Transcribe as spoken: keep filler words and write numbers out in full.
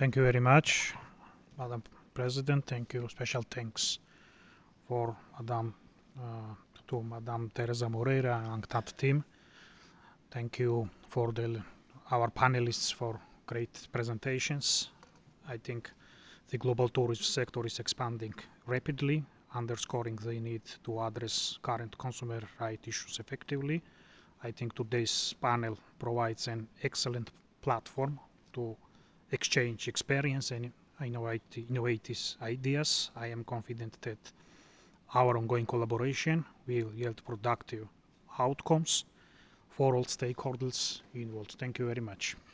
Thank you very much, Madam President. Thank you. Special thanks for Madam uh, to Madam Teresa Moreira and that team. Thank you for the our panelists for great presentations. I think the global tourism sector is expanding rapidly, underscoring the need to address current consumer rights issues effectively. I think today's panel provides an excellent platform to exchange experience and innovative ideas. I am confident that our ongoing collaboration will yield productive outcomes for all stakeholders involved. Thank you very much.